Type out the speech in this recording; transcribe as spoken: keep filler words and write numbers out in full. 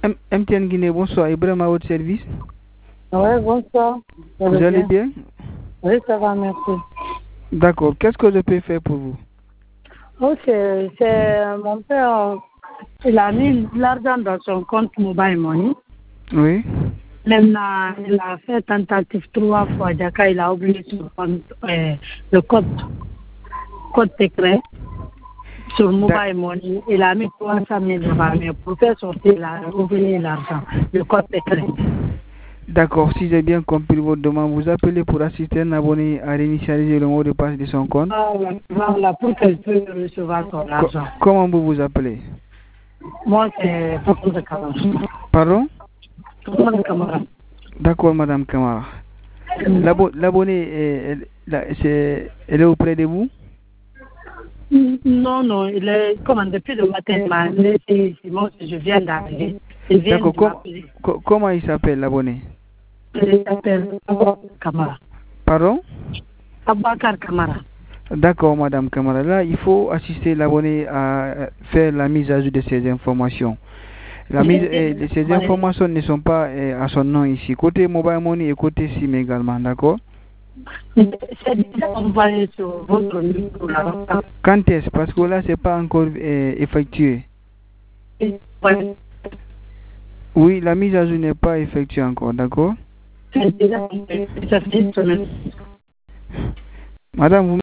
M- MTN Guinée, bonsoir. Ibrahim à votre service. Oui, bonsoir. Vous allez bien? Oui, ça va, merci. D'accord. Qu'est-ce que je peux faire pour vous? Oh, c'est c'est mon père, il a mis l'argent dans son compte Mobile Money. Oui. Maintenant, il a fait tentative trois fois. D'accord, il a oublié son compte, euh, le code, code secret sur Mobile Money. Il a mis trois cent mille dollars, mais pour faire sortir, il a oublié l'argent, le code secret. D'accord, si j'ai bien compris votre demande, vous appelez pour assister un abonné à réinitialiser le mot de passe de son compte. Voilà, voilà, pour qu'elle puisse recevoir son Co- argent. comment vous vous appelez? Moi, c'est Fatou Kamara. Pardon? Fatou Kamara. D'accord, Madame Kamara. L'abo- L'abonné, est, elle, la- c'est- elle est auprès de vous? Non, non, il est comme depuis le matin, il m'a laissé, c'est moi que je viens d'arriver. Il vient de D'accord, com- m'appeler. co- comment il s'appelle l'abonné? Il s'appelle Abakar Kamara. Pardon? Abakar Kamara. D'accord, Madame Kamara. Là, il faut assister l'abonné à faire la mise à jour de ces informations. La mise, euh, ces informations ne sont pas euh, à son nom ici. Côté Mobile Money et côté SIM également, d'accord? C'est déjà envoyé sur votre numéro là. Quand est-ce? Parce que là, c'est pas encore euh, effectué. Oui, la mise à jour n'est pas effectuée encore, d'accord? C'est déjà envoyé. Ça fait une semaine. Madame, vous